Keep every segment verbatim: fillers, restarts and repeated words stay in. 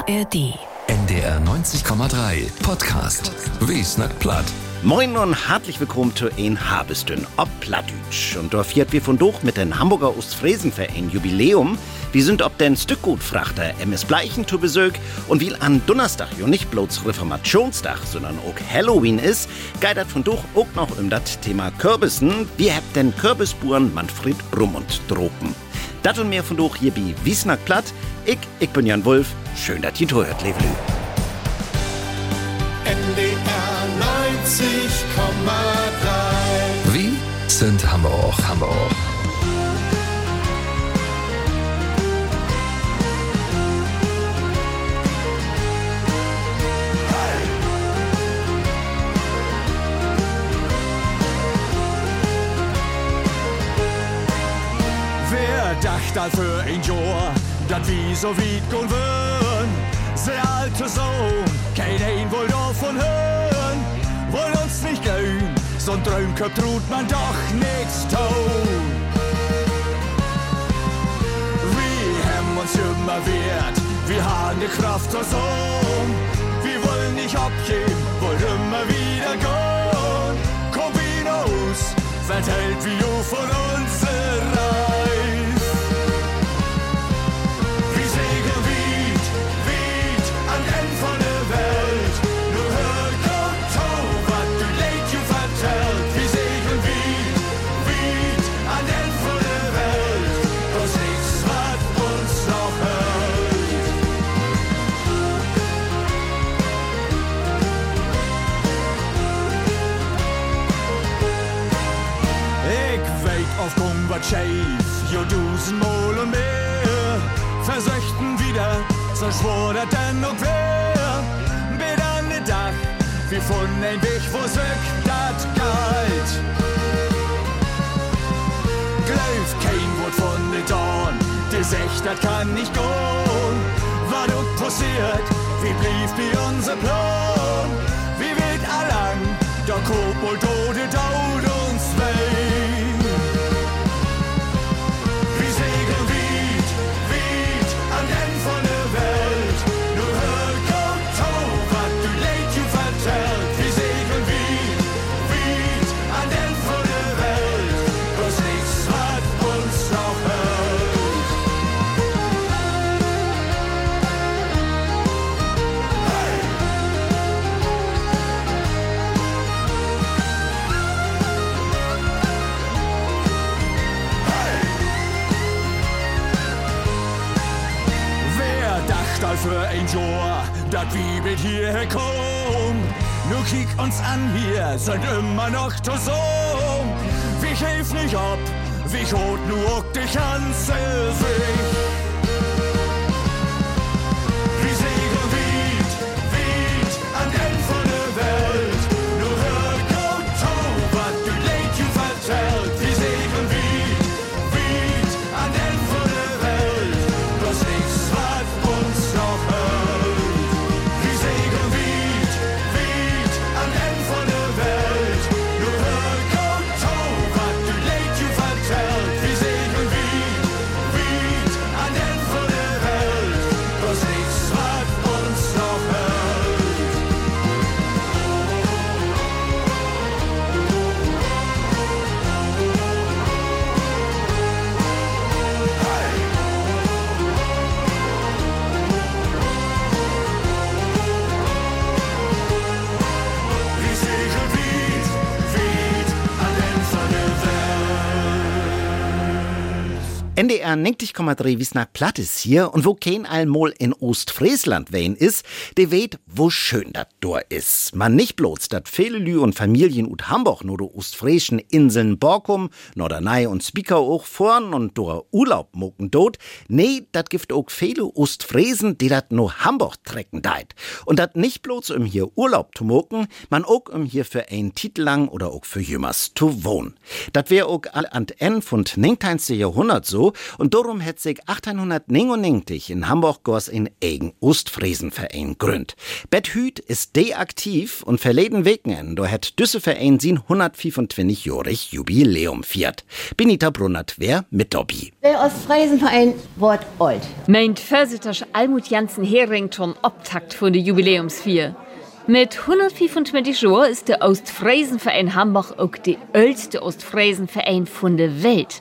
A R D. N D R neunzig Komma drei Podcast. Wie snackt platt? Moin und herzlich willkommen zu ein Habestün ob Plattdütsch. Und da fiert wir von doch mit den Hamburger Ostfriesenverein Jubiläum. Wir sind ob den Stückgutfrachter M S Bleichen zu Besuch. Und weil an Donnerstag ja nicht bloß Reformationstag, sondern auch Halloween ist, geht das von doch auch noch um das Thema Kürbissen. Wir habt den Kürbisburen Manfred Rummund dropen. Das und mehr von doch hier bei Wie snackt platt. Ich, ich bin Jan Wulff. Schön, dass ihr zuhört, Levelü. N D R neunzig Komma drei. Wie sind Hamburg, Hamburg. Wer dacht all für ein Jahr, dat wie so weit gehen würden? Der alte Sohn, kein ein wohl davon hören, wollen uns nicht gehen, so'n Traumkopf tut man doch nichts tun. Wir haben uns immer wert, wir haben die Kraft zusammen, wir wollen nicht abgeben, wollen immer wieder gehen. Kombinos, verteilt wie du von uns Reis. Wir segeln weit, weit an Ende von der Welt. Nur hört kommt auf, was du leid you vertellt. Wir segeln weit, weit an Ende von der Welt. Bloß nichts, was uns noch hält. Ich weit auf komm wat schief, jo dusenmal und mehr. Versöchten wieder, so schwor dat denn noch wär. Bis an den Tag, wir funden ein Weg, wo sich dat galt. Glaubt kein Wort von den Dorn, die sagt, dat kann nicht gehen. Was auch passiert, wie blieb wie unser Plan? Wie wird allang, der Kobold tode dauert uns weh. Wir segeln weit, weit an Ende von der Welt. Nur hört kommt auf, was du leid you vertellt. Wir segeln weit, weit an Ende von der Welt. Bloß nichts, was uns noch hält. Hey! Wer dacht all für ein Jahr, dat wie mit hierher kommen? Nur kick uns an, hier sind immer noch zusammen. Wir helfen nicht ab, wir hot nur auch die ganze Sicht. Wir segeln weit, weit an Ende von der Welt. Nur hört kommt auf, was du leid you vertellt. Wir segeln weit, weit an Ende von der Welt. Bloß nichts, was uns noch hält. Wir segeln weit, weit an Ende von der Welt. Nur hört kommt auf, was du leid you vertellt. Wir segeln weit, weit an Ende von der Welt. Bloß nichts, was uns noch hält. Wir segeln weit, weit an Ende von der Welt. N D R neunzig Komma drei wie snackt platt ist hier und wo kein allmol in Ostfriesland wen ist, der weht, wo schön dat dor ist. Man nicht bloß, dat viele Lü und Familien ut Hamburg nur do ostfriesischen Inseln Borkum, Norderney und Spiekeroog auch vorn und dor Urlaub mucken dort. Nee, dat gibt auch viele Ostfriesen, die dat no Hamburg trecken deit. Und dat nicht bloß um hier Urlaub zu mucken, man auch um hier für ein Titel lang oder auch für jümmers zu wohnen. Dat wär auch all an Ende von neunzehnten Jahrhundert so, und darum hat sich achtzehnhundertneunundneunzig in Hamburg gors in eigen Ostfriesenverein gründ. Bet Hüt ist deaktiv und verleden Wegen, da hat düsse Verein sin hundertfünfundzwanzig-jährig Jubiläum viert. Benita Brunnert wär mit dabei. Der Ostfriesenverein wird alt. Meint Versiters Almut Jansen Herington Obtakt von der Jubiläumsvier. Mit hundertfünfundzwanzig Jahren ist der Ostfriesenverein Hamburg auch der älteste Ostfriesenverein von der Welt.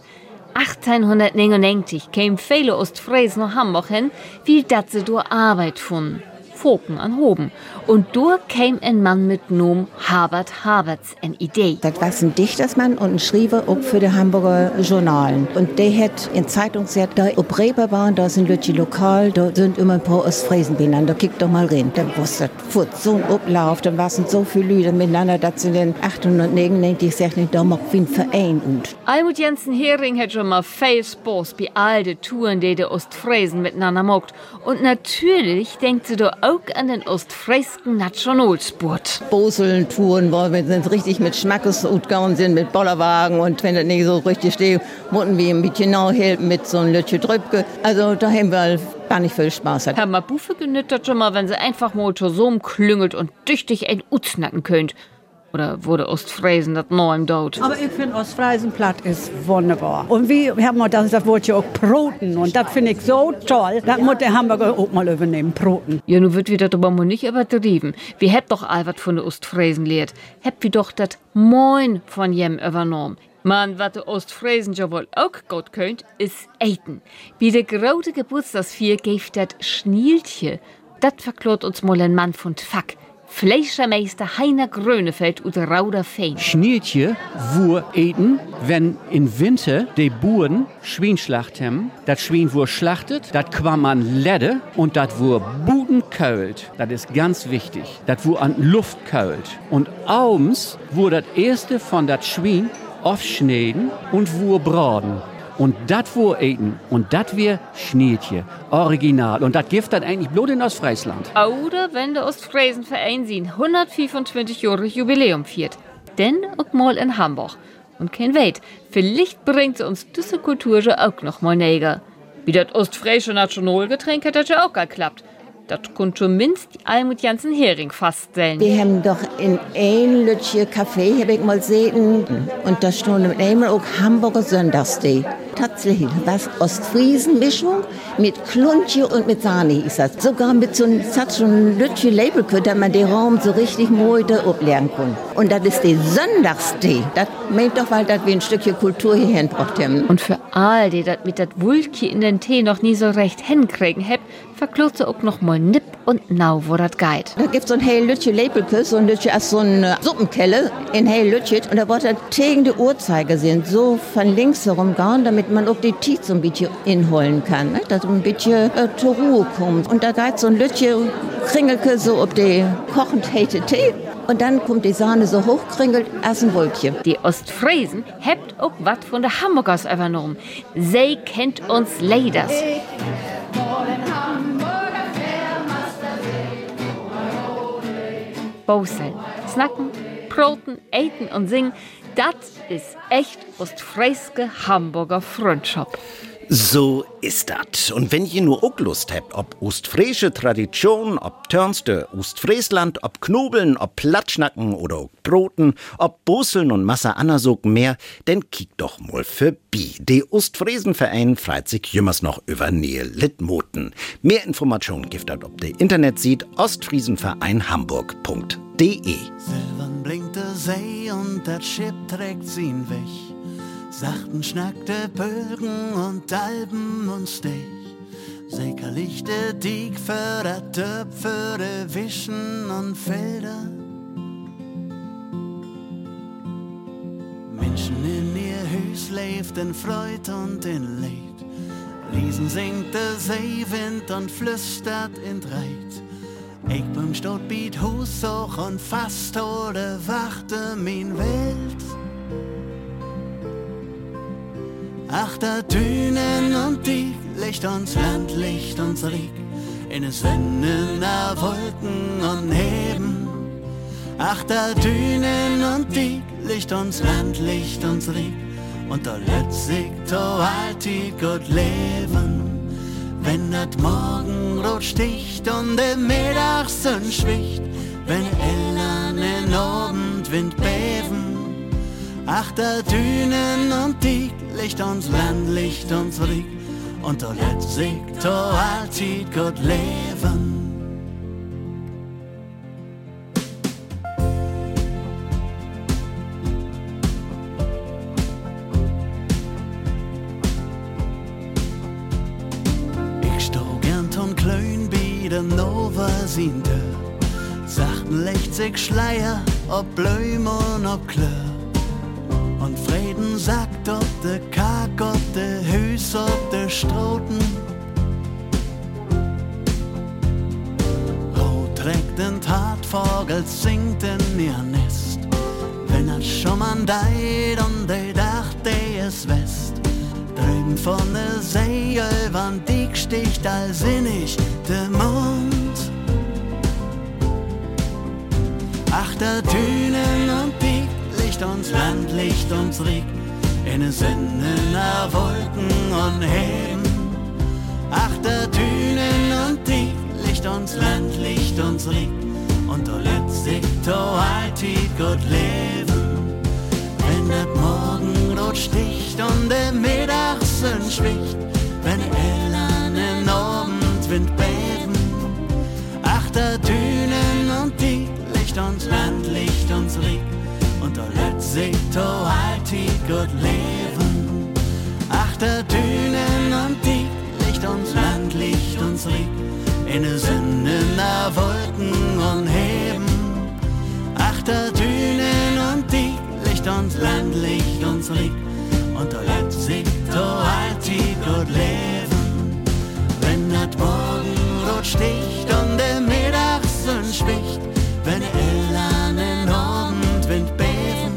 achtzehnhundertneunundneunzig kämen viele Ostfriesen nach Hamburg hin, wie dat sie durch Arbeit funden. Foken an Hoben. Und da käm ein Mann mit Nom Habert Haberts eine Idee. Das war ein Dichtersmann und ein Schreiber auch für die Hamburger Journalen. Und der hat in Zeitung gesagt, da ob Reeperbahn, da sind Leute lokal, da sind immer ein paar Ostfriesen beieinander, kick doch mal rein. Dann wusste das fort so ein Ablauf, dann waren so viele Leute miteinander, dass sie dann achtzehnhundertneunundneunzig sagten, da macht wie ein Verein. Und Almut Jansen Hering hat schon mal viel Spaß bei all den Touren, die die Ostfriesen miteinander macht. Und natürlich denkt sie da auch an den ostfriesken Nationalsport. Boseln, Touren, wo wir sind richtig mit Schmackes utgegangen sind, mit Bollerwagen und wenn das nicht so richtig steht, mussten wir ein bisschen nachhelfen mit so einem Lütche Drübke. Also da haben wir gar nicht viel Spaß. Herr Mabuffe genüttert schon mal, wenn sie einfach mal so klüngelt und tüchtig ein Utsnacken könnt. Oder wurde Ostfriesen das neuen dort? Aber ich finde Ostfriesenplatt ist wunderbar. Und wie haben wir das, das Wort ja auch Broten. Und das finde ich so toll. Das muss der Hamburger auch mal übernehmen, Broten. Ja, nun wird wieder aber mal nicht übertrieben. Wir habt doch all was von der Ostfriesen lehrt. Habt wir doch das Moin von jem übernommen. Man, was der Ostfriesen ja wohl auch gut könnt, ist Eiten. Wie der große Geburtstagsvier gibt das Schnieltje. Das verklort uns mal ein Mann von Tfack. Fleischermeister Heiner Grönefeld und Rauderfein. Schnieltje wur eten, wenn in Winter die Buren Schweinschlacht haben. Das Schwein wur schlachtet, das kwam an Ledde und das wur budenkölt. Das ist ganz wichtig. Das wur an Luft költ. Und abends wur das erste von das Schwein aufschneiden und wur braten. Und das wur eten. Und das wär Schnieltje. Original. Und das gibt dann eigentlich bloß in Ostfriesland. Oder wenn der Ostfriesenverein sein hundertfünfundzwanzig Jahre Jubiläum feiert. Denn auch mal in Hamburg. Und kein Weit, vielleicht bringt sie uns diese Kultur ja auch noch mal näher. Wie das ostfriesische Nationalgetränk hat das ja auch geklappt. Das konnte schon mindestens Almut Jansen Hering feststellen. wir haben doch in ein Lütche Café, habe ich mal gesehen, und da stand mit einmal auch Hamburger Sonntagstee. Tatsächlich, das war Ostfriesen-Mischung mit Kluntje und mit Sahne hieß das. Sogar mit so einem, so einem Lütche Label, dass man den Raum so richtig moide ablernen kann. Und das ist der Sonntagstee. Das meint doch, weil das wir ein Stückchen Kultur hierhin gebracht haben. Und für all die das mit dat Wulkje in den Tee noch nie so recht hinkriegen habt, verklort sie auch noch mal nipp und nau, wo das geht. Da gibt's so ein Heil Lütche Labelke, so ein Lütche als so eine Suppenkelle in Heil Lütche. Und da wird das tegende Uhrzeiger sind, so von links herum gehen, damit man auch die Tee so ein bisschen inholen kann, ne? Dass ein bisschen äh, zur Ruhe kommt. Und da geht so ein Lütche Kringelke so ob die kochend heiße Tee. Und dann kommt die Sahne so hochkringelt als ein Wolkchen. Die Ostfriesen habt auch was von der Hamburgers übernommen. Sie kennt uns Leiders. Boseln, snacken, proten, eten und singen, das ist echt ostfrieske Hamburger Freundschaft. So ist das. Und wenn ihr nur auch Lust habt, ob ostfriesische Tradition, ob Törnste Ostfriesland, ob Knobeln, ob Platschnacken oder auch Broten, ob Boseln und Massa Anasog mehr, dann kickt doch mal vorbei. Die Ostfriesenverein freut sich jümmers noch über Nähe Litmoten. Mehr Informationen gibt es ob der Internet sieht ostfriesenverein hamburg punkt de. Silbern blinkt der See und das Schiff trägt ihn weg. Sachten schnackte Bögen und Alben und Stech. Säckerlichte Dieg für der Töpf, für die Wischen und Felder. Menschen in ihr Hüs lebt in Freud und in Leid. Riesen singt der Seewind und flüstert in Dreit. Ich bin stot biet Hus hoch und fast hole wachte min Welt. Achter Dünen und die Licht uns Land, Licht uns Rieg, in es Winden nach Wolken und Heben. Achter Dünen und die Licht uns Land, Licht uns Rieg, und da lässt sich to alltid gut leben. Wenn das Morgenrot sticht und der Mittagssonne schwicht, wenn Ellern in Abendwind beben, achter Dünen und Dieg, Licht uns Land, Licht uns Rieg, und da lässt sich to alltid gut leben. Nova sinde, sachten legt sich Schleier, ob Blüm und ob Klör. Und Frieden sagt, ob de Kark, ob de Hüs, ob de Stroten. Rot trägt den Tatvogel, singt in ihr Nest. Wenn er schon mal deit und de dacht, de is West. Drüben von der See übern Dieg sticht allsinnig der Mond. Achter Dünen und Dieg, Licht uns Land, Licht uns Rieg, in Sinnen a Wolken und Heben. Achter Dünen und Dieg, Licht uns Land, Licht uns Rieg, und da lässt sich to alltid gut leben. Wenn das Morgenrot sticht und der Mittagssonne schwicht, wenn Ellern in Abendwind beben, achter Dünen und Dieg, Licht uns Land, Licht uns Rieg, und da lässt sich to alltid gut leben. Achter Dünen und Dieg, Licht uns Land, Licht uns Rieg, in den Sinnen a Wolken und Heben. Achter Dünen und Dieg, Licht uns Land, Licht uns Rieg, und da lässt sich to alltid gut leben. Wenn das Morgenrot sticht und der Mittagssonne schwicht, wenn Ellern in Abendwind beben,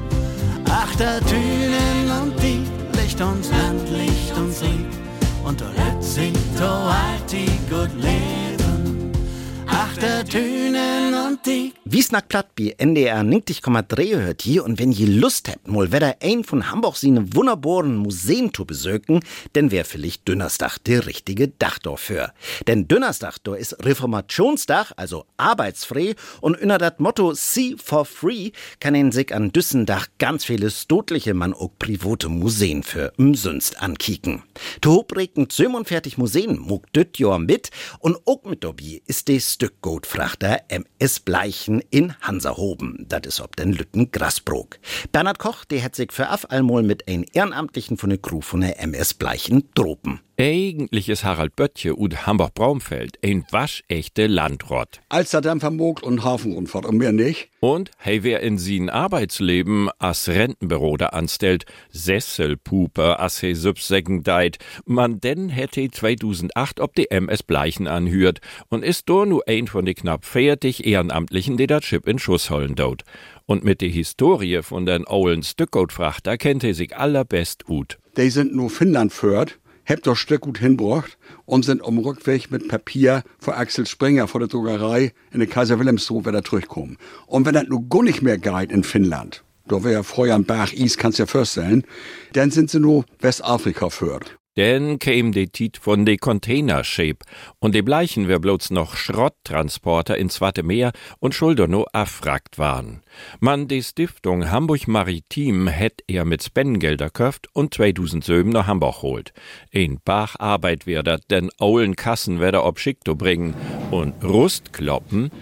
achter Dünen und Dieg, Licht uns Land, Licht uns Rieg, und da lässt sich to alltid gut leben. Achter Dünen und Dieg. Wie snackt platt bei N D R neunzig Komma drei hört hier, und wenn ihr Lust habt, mal wieder ein von Hamburg seine wunderbaren Museen zu besöken, dann wär vielleicht Dünnerstag der richtige Dach dafür. Denn Dünnerstag, da ist Reformationstag, also arbeitsfrei, und unter das Motto See for Free kann ihn sich an Düssendach ganz viele stotliche, man auch private Museen für umsonst ankicken. To hobregen zweiundvierzig Museen muck düt Jahr mit, und auch mit dabei ist die Stückgutfrachter M S Bleichen in Hansahoben. Das ist ob den Lütten Grasbrook. Bernhard Koch, der hat sich für af allmol mit ein Ehrenamtlichen von der Crew von der M S Bleichen dropen. Eigentlich ist Harald Böttche und Hamburg-Braumfeld ein waschechte Landrott. Als er dann vermogt und Hafenrundfahrt und mehr nicht. Und hey, wer in sin Arbeitsleben als Rentenbüro da anstellt, Sesselpuper, as he Subsecken deit, man denn hätte zweitausendacht ob die M S Bleichen anhört und ist do nur ein von die knapp vierzig Ehrenamtlichen, die dat Chip in Schuss holen dort. Und mit der Historie von den ollen Stückgutfrachter kennt er sich allerbest gut. Die sind nur Finnland führt. Habt das Stück gut hinbracht und sind am Rückweg mit Papier vor Axel Springer vor der Druckerei in der Kaiser Wilhelmshof wieder zurückkommen. Und wenn das nur gar nicht mehr geht in Finnland, da wäre ja Feuer am Berg Is, kannst du dir vorstellen, dann sind sie nur Westafrika führt. Dann käm die Tit von de Containership und de Bleichen wär bloß noch Schrotttransporter ins Zwarte Meer und Schulder no affragt waren. Man de Stiftung Hamburg Maritim hätt er mit Spendengelder köft und zweitausend Söben nach Hamburg holt. Ein Bach Arbeit wär dat, denn aulen Kassen wär da ob Schickto bringen und Rustkloppen,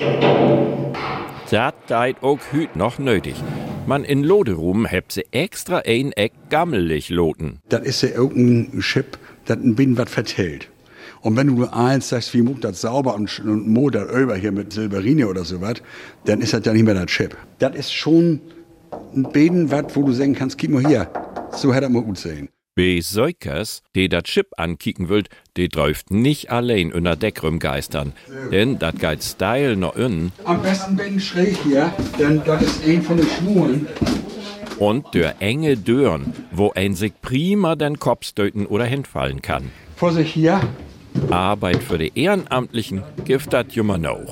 dat deit auch hüt noch nötig. Man in Loderum hebt sie extra ein Eck gammelig loten. Das ist ja irgendein Chip, das ein bisschen was vertellt. Und wenn du nur eins sagst, wie muck das sauber und, und mo das über hier mit Silberine oder sowas, dann ist das ja nicht mehr das Chip. Das ist schon ein bisschen was, wo du sagen kannst, gib mal hier, so hätte er mal gut sehen. Bei Säukers, die dat Chip ankicken wollt, die dräuft nicht allein unter Deck rumgeistern. Denn dat geht Style noch innen. Am besten bin schräg hier, denn das ist ein von den Schwulen. Und der enge Dörren, wo ein sich prima den Kopf stöten oder hinfallen kann. Vorsicht hier. Arbeit für die Ehrenamtlichen gibt dat jummer noch.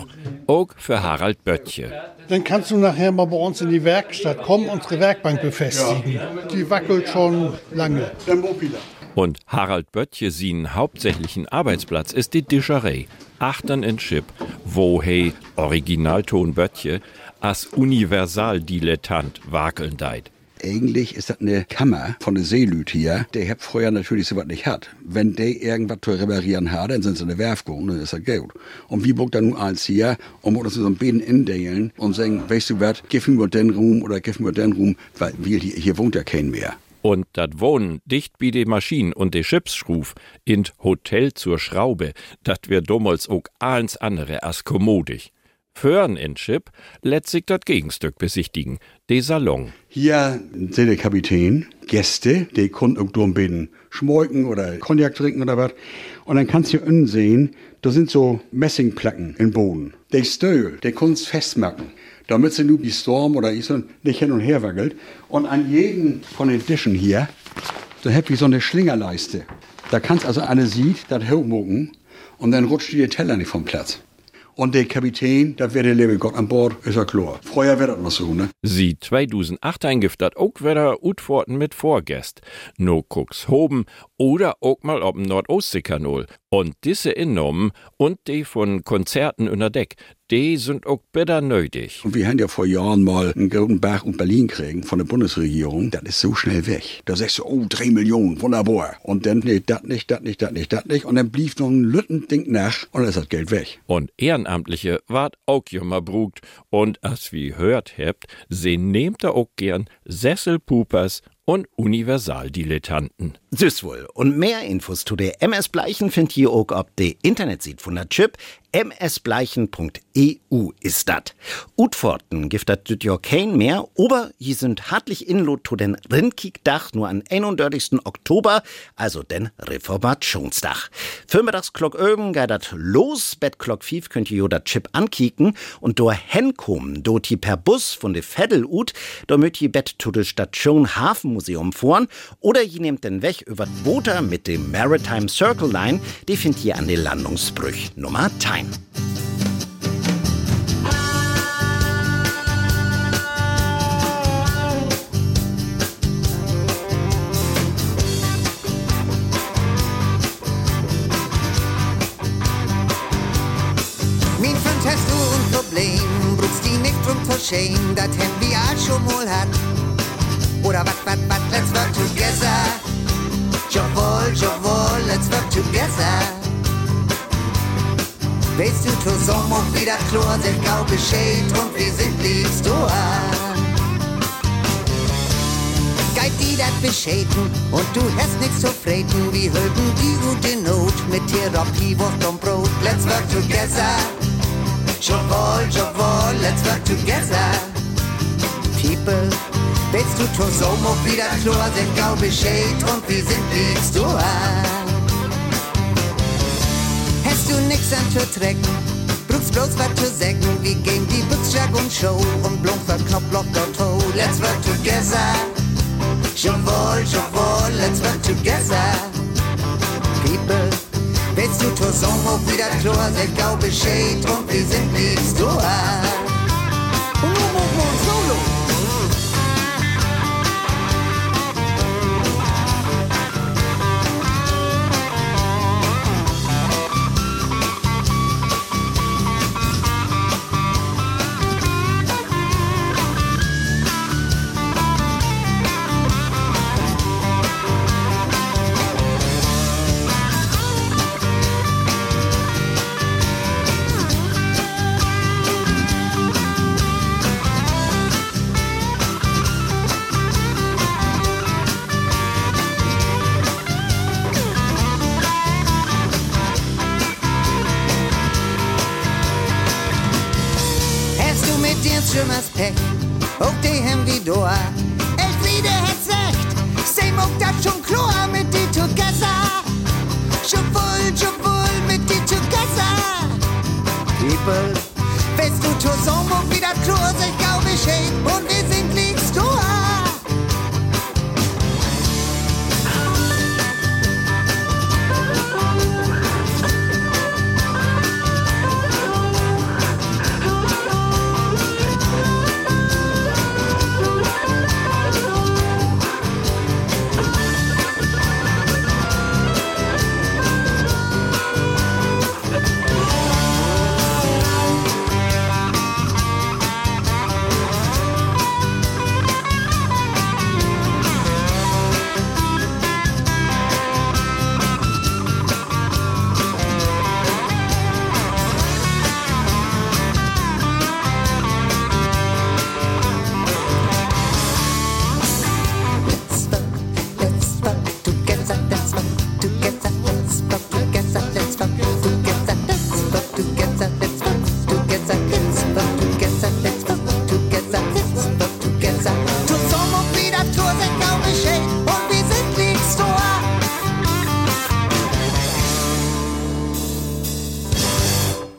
Auch für Harald Böttche. Dann kannst du nachher mal bei uns in die Werkstatt kommen, unsere Werkbank befestigen. Ja. Die wackelt schon lange. Dann wo wieder. Und Harald Böttche sein hauptsächlichen Arbeitsplatz ist die Discherei, achtern in Schip, wo he Originalton Böttche als Universaldilettant wakeln deit. Eigentlich ist das eine Kammer von der Seelüt hier. Der hat früher natürlich sowas nicht hat. Wenn der irgendwas zu reparieren hat, dann sind sie in der Werft gegangen, dann ist das gut. Und wie buckt dann nun eins hier und muss so ein Beden indeilen und sagen, weißt du was, gib mir den Ruhm oder gib mir den Ruhm, weil hier, hier wohnt ja kein mehr. Und dat Wohnen dicht bei de Maschinen und de Schiffsschruf in Hotel zur Schraube, dat wär damals auch alles andere als kommodig. Föhren in Schip lässt sich das Gegenstück besichtigen, de Salon. Hier sind der Kapitän, Gäste, die können auch drum beten, schmolken oder Cognac trinken oder was. Und dann kannst du hier unten sehen, da sind so Messingplatten im Boden. Der Stöhl, der kannst festmachen, damit sie nur wie Storm oder ich so nicht hin und her wackelt. Und an jedem von den Tischen hier, da habt ihr so eine Schlingerleiste. Da kannst also eine sieht, das hochmucken und dann rutscht die Teller nicht vom Platz. Und der Kapitän, das wäre der liebe Gott an Bord, ist ja klar. Vorher wäre das noch so, ne? Sie zweitausendacht eingiftet auch wieder Utworten mit Vorgäst. No Cuxhoben oder auch mal auf dem Nordostseekanal. Und diese innommen und die von Konzerten unter Deck, die sind auch bitter nötig. Und wir haben ja vor Jahren mal einen Golden Bach und Berlin kriegen von der Bundesregierung. Das ist so schnell weg. Da sagst du, oh, drei Millionen, wunderbar. Und dann, nee, das nicht, das nicht, das nicht, das nicht. Und dann blieb noch ein Lüttending nach und dann ist das Geld weg. Und Ehrenamtliche ward auch jümmer brugt. Und als wie hört habt, sie nehmt da auch gern Sesselpupers und Universaldilettanten. Süß wohl. Und mehr Infos zu der M S Bleichen findet ihr auch auf der Internetseite von der Chip. m s bleichen punkt e u ist dat. Utforten gibt dat düt ja kein mehr, aber je sind hartlich inlot zu den Rindkiekdach nur am einunddreißigsten Oktober, also den Reformationstag. Vormittagsglock öben geht dat los, Bettglock fünf könnt ihr jo dat Chip ankieken und do henkommen, do die per Bus von de Veddel ut, do möt ihr Bett zu de Station Hafenmuseum fahren oder je nehmt den Weg über Booter mit dem Maritime Circle Line, die findet ihr an de Landungsbrüch Nummer Time. Min Freund, hast du ein Problem, brauchst die nicht drum verschämen, das haben wir all schon mal hat. Oder wat, wat, wat, let's work together. Jawohl, jawohl, let's work together. Weißt du, zusammen und wieder klar, sind gau Bescheid und wir sind liebst du an. Geit die dat beschäden und du hast nichts zu freten, wie hülpen die gute Not mit Therapie, Wurst und Brot. Let's work together. Jawohl, jawohl, let's work together. People, weißt du, zusammen und wieder klar, sind gau Bescheid und wir sind liebst du an. Hast du nix an zu trecken, brauchst bloß was zu säcken, wie gehen die Butzschlag und Show und Blunk für Knopfloch und Ho. Let's work together. Jawohl, jawohl, let's work together. People, weißt du, zusammen und wieder klar, sind gau Bescheid und wir sind liebst du an. Und nun machen wir uns solo. Schimmers Pech, auch die hem wie doa. Elfriede hat sagt, sei muck dat schon klar mit die Together. Jawohl, jawohl, mit die Together. People, weißt du, zusammen und wieder klar, sei gau Bescheid und wir sind liebst doa.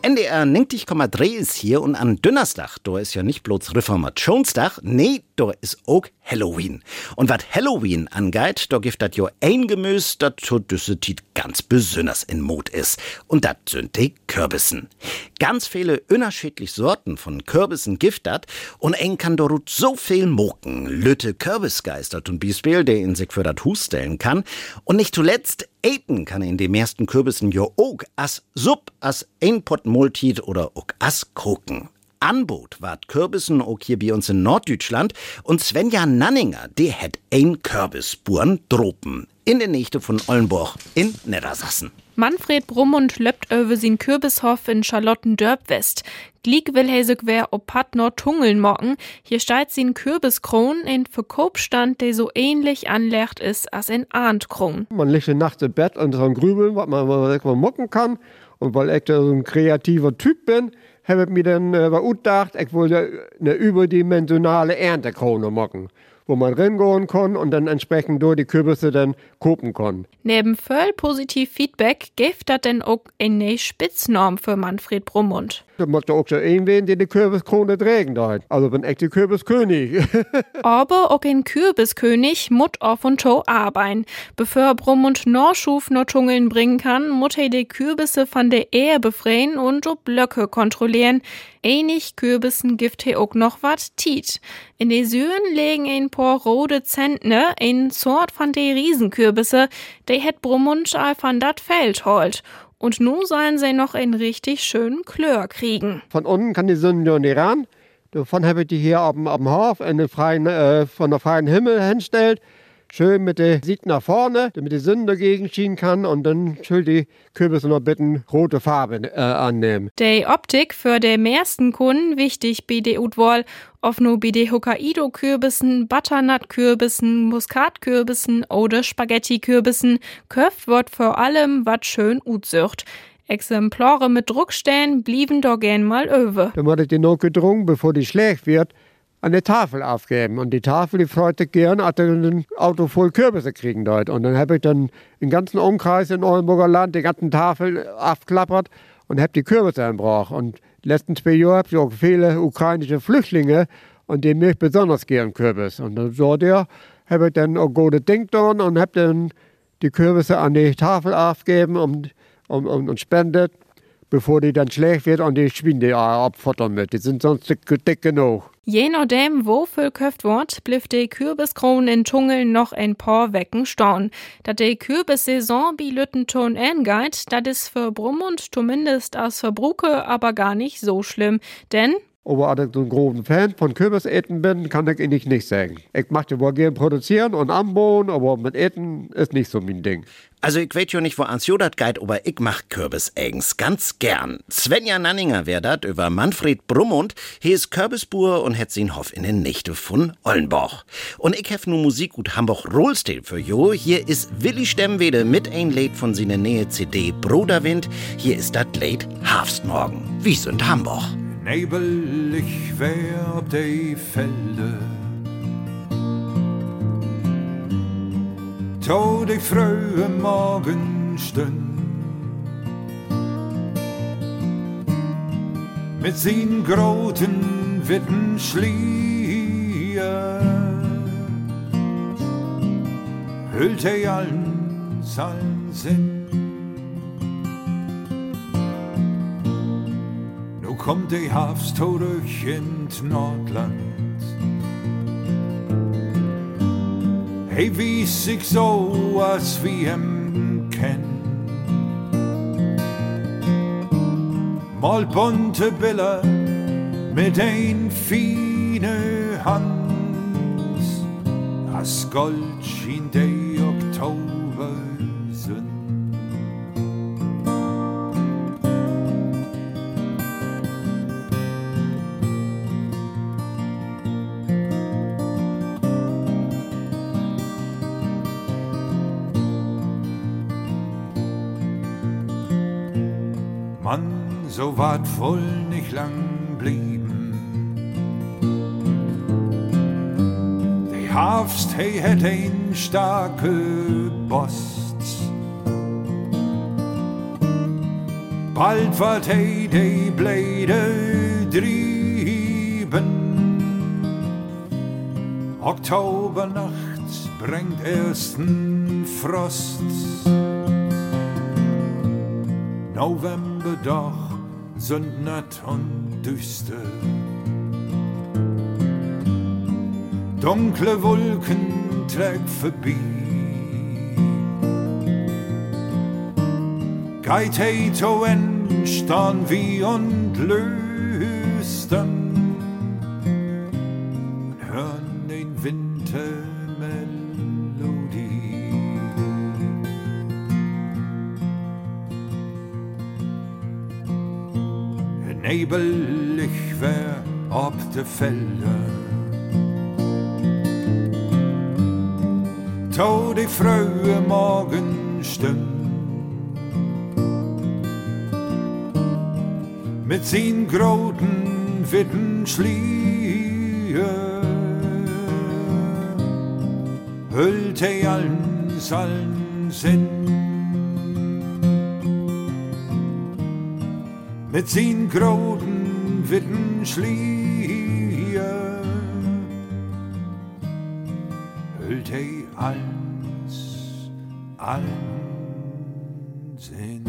N D R neunzig Komma drei ist hier und an Donnerstag, da ist ja nicht bloß Reformationstag, nee, da ist auch Halloween. Und was Halloween angeht, da gibt das jo ein Gemüse, das zur düsse Tit ganz besonders in Mode ist. Und das sind die Kürbissen. Ganz viele unterschiedliche Sorten von Kürbissen gibt dat und ein kann dort so viel moken. Lütte Kürbisgeister zum Beispiel, der in sich für das Hus stellen kann. Und nicht zuletzt, eten kann in den meisten Kürbissen jo auch as Supp, as ein Pott Multit oder auch as Koken. Anbot ward Kürbissen auch hier bei uns in Norddeutschland und Svenja Nanninger, die hätt ein Kürbisburen dropen in der Nächte von Ollenburg in Niedersachsen. Manfred Brummund löppt über sin Kürbishof in Charlottendörp-West. Glieg will he sich wer op Pat Nordtungeln mocken. Hier steht sin Kürbiskron in Verkaufsstand, der so ähnlich anlegt ist als in Ahndkron. Man liegt nachts im Bett und dran grübeln, was man, was man mocken kann. Und weil ich da so ein kreativer Typ bin, habe ich mir dann äh, gedacht, ich wollte eine überdimensionale Erntekrone machen, wo man reingehen kann und dann entsprechend durch die Kürbisse dann kopen kann. Neben voll positiv Feedback gibt das denn auch eine Spitznamen für Manfred Brummund. Da muss ja auch so irgendwen, der die Kürbiskrone trägen da. Also bin ich der Kürbiskönig. Aber auch ein Kürbiskönig muss auf und to arbeiten. Bevor Brummund Norschuf noch Tungeln bringen kann, muss er die Kürbisse von der Ehe befreien und die Blöcke kontrollieren. Ähnlich Kürbissen gibt er auch noch wat Tiet. In die Süden legen ein paar rote Zentner, ein Sort von de Riesenkürbisse, die het Brummund all von dat Feld holt. Und nun sollen sie noch einen richtig schönen Klör kriegen. Von unten kann die Sonne ja nicht ran. Davon habe ich die hier auf dem Hof in den freien, äh, von der freien Himmel hinstellt. Schön mit der Sicht nach vorne, damit die Sonne dagegen schienen kann und dann schön die Kürbisse noch bitten rote Farbe äh, annehmen. Die Optik für die meisten Kunden wichtig bei der Utwahl. Ob nur bei den Hokkaido-Kürbissen, Butternut-Kürbissen, Muskatkürbissen oder Spaghetti-Kürbissen, köft wird vor allem wat schön utsücht. Exemplare mit Druckstellen blieben doch gern mal öwe. Dann wurde die noch gedrungen, bevor die schlecht wird, an der Tafel aufgeben. Und die Tafel, die freut sich gern, hat dann ein Auto voll Kürbisse kriegen dort. Und dann habe ich dann den ganzen Umkreis in Oldenburger Land, die ganzen Tafel aufklappert und habe die Kürbisse angebracht. Und die letzten zwei Jahre habe ich auch viele ukrainische Flüchtlinge und die mögen besonders gern Kürbis. Und dann so der habe ich dann auch gute Ding getan und habe dann die Kürbisse an die Tafel aufgegeben und, und, und, und spendet, bevor die dann schlecht wird und die Schwinde abfuttern mit. Die sind sonst dick, dick genug. Je nachdem, wo viel köft wird, blieb die Kürbiskronen in Tungeln noch ein paar Wecken staunen. Da die Kürbissaison bei Lüttenton angeht, das ist für Brummund zumindest als Verbruche aber gar nicht so schlimm. Denn aber als ich so ein großer Fan von Kürbiseten bin, kann ich Ihnen nicht sagen. Ich möchte wohl gerne produzieren und anbauen, aber mit Eten ist nicht so mein Ding. Also ich weiß ja nicht, wo ans Jodat geht, aber ich mach Kürbiseggens ganz gern. Svenja Nanninger wär dat über Manfred Brummund. Hier ist Kürbisbur und het sin Hof in den Nächte von Ollenborg. Und ich hef nu Musik gut Hamburg Rollstil für jo. Hier ist Willi Stemmwede mit ein Lied von seiner Nähe C D Bruderwind. Hier ist dat Lied Herbstmorgen. Wie sind Hamburg? Nebelig wär op de Felde, to de frühe Morgenstund, mit sin groten witten Schlier, hüllt he allen sein Sinn. Kommt die Herbst durch in Nordland. Hey, wie sich so als wir ihn kennen. Mal bunte Bilder mit ein feine Hand. As Gold schien der Oktober sind. Mann, so wart voll nicht lang blieben. Der Herbst, hey, hätt ein starke Bost. Bald wird he die Bläde trieben. Oktobernacht bringt ersten Frost. November doch sind natt und düster. Dunkle Wolken trägt vorbei. Geht he to entstand wie und lösten. Hören den Wintermelodie. Nebelig wär ob de Felder. To die frühe Morgenstund. Mit sin groten witten Schlier hüllt he allen allen Sinn. Mit sin groten witten Schlier hüllt he allen allen Sinn.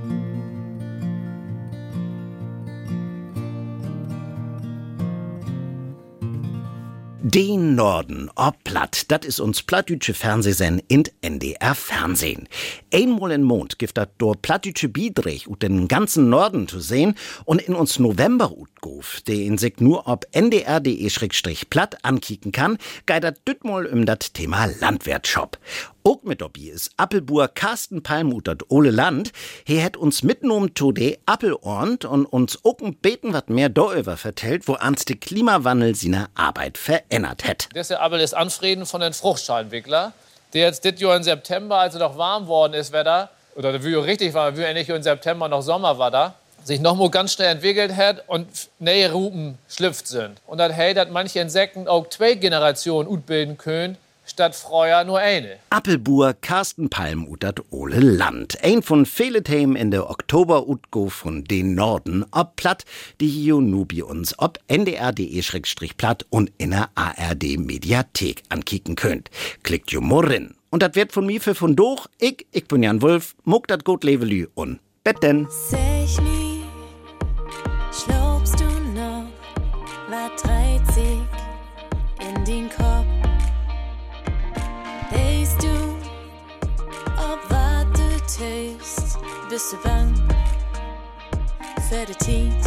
Den Norden, ob platt, dat is uns plattdütsche Fernsehsen in N D R Fernsehen. Einmal in Mond gibt dat dort plattdütsche Biedrich und den ganzen Norden zu sehen und in uns November utgof, den sich nur ob N D R punkt de platt ankicken kann, geht dat dütmal um dat Thema Landwirtschop. Auch mit dabei ist Appelbuhr Carsten Palmuth dat Ole Land. He hat uns mitgenommen zu de Appelornd und uns auch ein beten wat mehr darüber vertellt, wo ans de Klimawandel seine Arbeit verändert hat. Das ist Appel ist Anfrieden von den Fruchtschalentwickler, der jetzt dit Jahr im September, als es noch warm worden ist, Wetter, oder wie richtig war, wie nicht im September noch Sommer war da, sich noch mal ganz schnell entwickelt hat und neue Rupen schlüpft sind. Und das hey, dass manche Insekten auch zwei Generationen utbilden können, statt früher nur eine. Appelbuhr Carsten Palmuth dat Ole Land. Ein von vielen Themen in der Oktober-Utgo von den Norden ob platt, die hier nu bei uns ob N D R punkt de platt und in der A R D-Mediathek ankicken könnt. Klickt jo morrin. Und dat wird von mir für von doch. Ich, ich bin Jan Wulff, muck dat gut levelü und betten. Sag nie, schlaubst du noch, wat dreizig in den Kopf? Denkst du, ob wat du tust, bist du bang für die Zeit?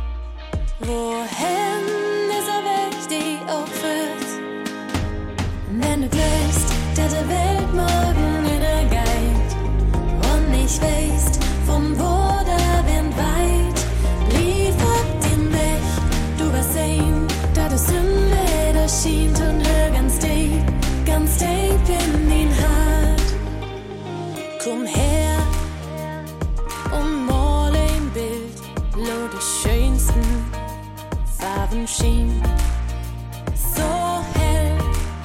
Wohin ist er wichtig auch führt? Wenn du glaubst, dass der Welt morgen wieder geht und nicht weißt, vom wo der Wind weit, liefert den Weg, du wirst sehen, dass es im Leder schien und hör ganz deep, ganz deep in den Hart. Komm her und mal ein Bild, lo die schönsten Farben schien. So hell,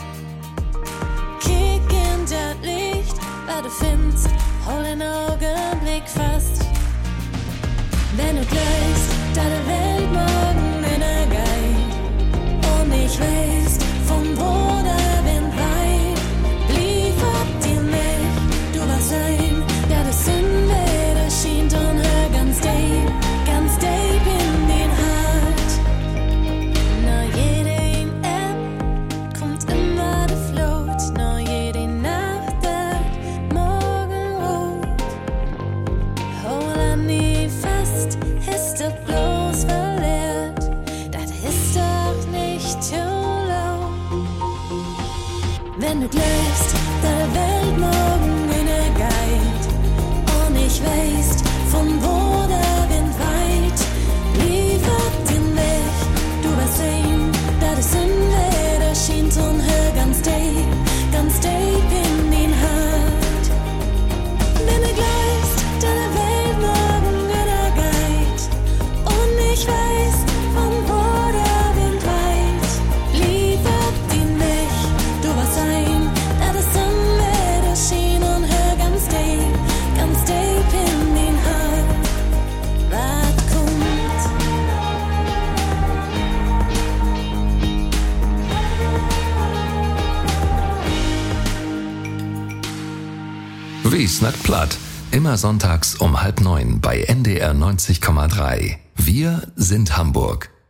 kick in das Licht, was du findest, hol den Augenblick fast. Wenn du glaubst, dass die Welt morgen in der Geist und ich weiß, von wo der Wind weit, liefert dir mich, du wirst sein, der das in Leder schien und hör ganz deep, ganz deep in den Hart. Na jede App kommt immer der Flut, na jede Nacht der Morgenrot. Hol an die fest, ist doch bloß verleert, das ist doch nicht zu laut. Wenn du glaubst, dass die Welt morgen in der Geist und ich weißt, von wo der Wind weit, liefert den Weg, du wirst sehen, dass es in Leder schien und hör ganz deep, ganz deep in den Hart. Wenn du glaubst, dass die Welt morgen in der Geist und ich weiß, von wo der Wind weit, liefert den Weg, du wirst sein, dass es in Leder Fries nicht platt. Immer sonntags um halb neun bei N D R neunzig Komma drei. Wir sind Hamburg.